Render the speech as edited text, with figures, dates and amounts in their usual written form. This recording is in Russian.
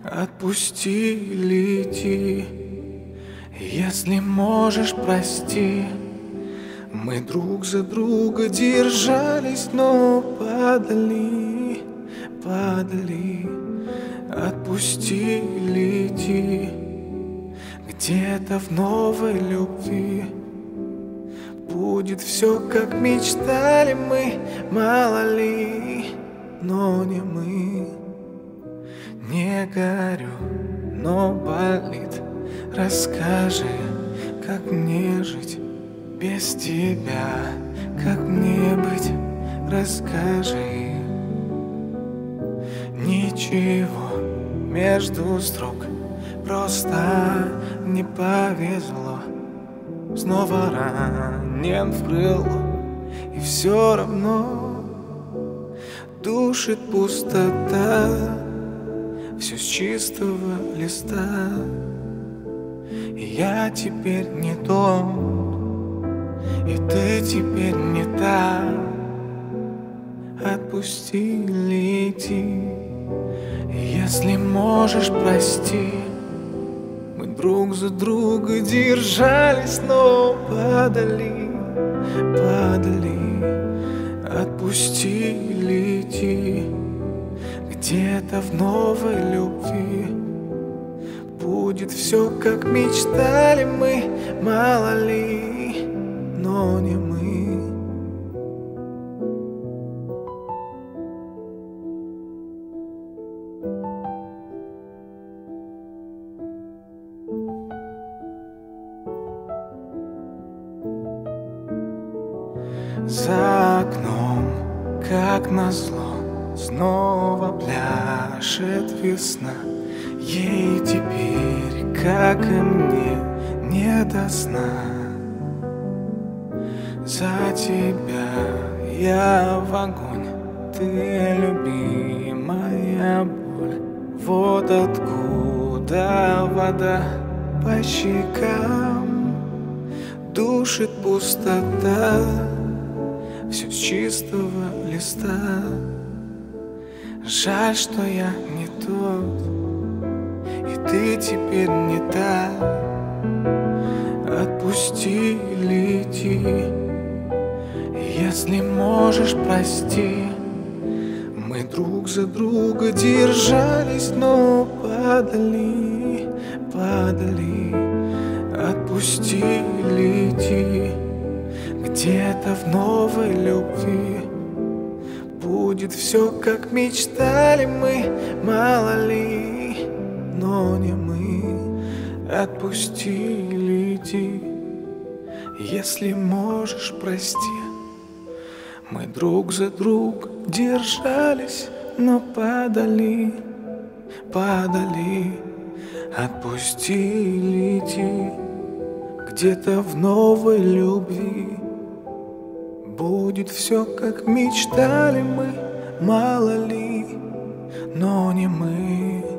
Отпусти, лети, если можешь, прости. Мы друг за друга держались, но падали. Отпусти, лети, где-то в новой любви будет все, как мечтали мы, мало ли, но не мы. Не горю, но болит. Расскажи, как мне жить без тебя, как мне быть, расскажи. Ничего между строк, просто не повезло. Снова ранен в крыло, и все равно душит пустота. Все с чистого листа, и я теперь не тот, и ты теперь не та. Отпусти, лети, если можешь, прости. Мы друг за друга держались, но падали. Отпусти, лети, где-то в новой любви будет все, как мечтали мы, мало ли, но не мы. За окном, как назло, снова пляшет весна. Ей теперь, как и мне, не до сна. За тебя я в огонь, ты любимая боль. Вот откуда вода по щекам душит пустота. Все с чистого листа. Жаль, что я не тот, и ты теперь не та. Отпусти, лети, если можешь, прости. Мы друг за друга держались, но падали. Отпусти, лети, где-то в новой любви будет все, как мечтали мы, мало ли, но не мы. Отпусти, лети, если можешь, прости. Мы друг за друга держались, но падали. Отпусти, лети, где-то в новой любви будет все, как мечтали мы, мало ли, но не мы.